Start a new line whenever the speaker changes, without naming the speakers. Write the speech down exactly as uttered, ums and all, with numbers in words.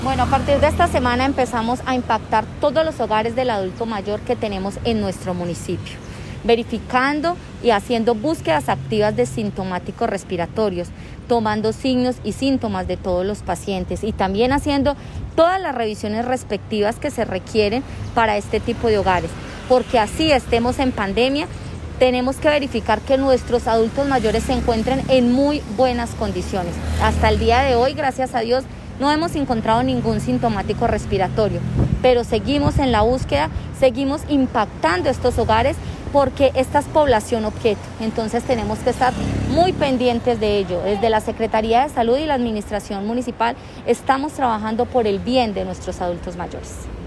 Bueno, a partir de esta semana empezamos a impactar todos los hogares del adulto mayor que tenemos en nuestro municipio, verificando y haciendo búsquedas activas de sintomáticos respiratorios, tomando signos y síntomas de todos los pacientes y también haciendo todas las revisiones respectivas que se requieren para este tipo de hogares, porque así estemos en pandemia, tenemos que verificar que nuestros adultos mayores se encuentren en muy buenas condiciones. Hasta el día de hoy, gracias a Dios, no hemos encontrado ningún sintomático respiratorio, pero seguimos en la búsqueda, seguimos impactando estos hogares porque esta es población objeto, entonces tenemos que estar muy pendientes de ello. Desde la Secretaría de Salud y la Administración Municipal estamos trabajando por el bien de nuestros adultos mayores.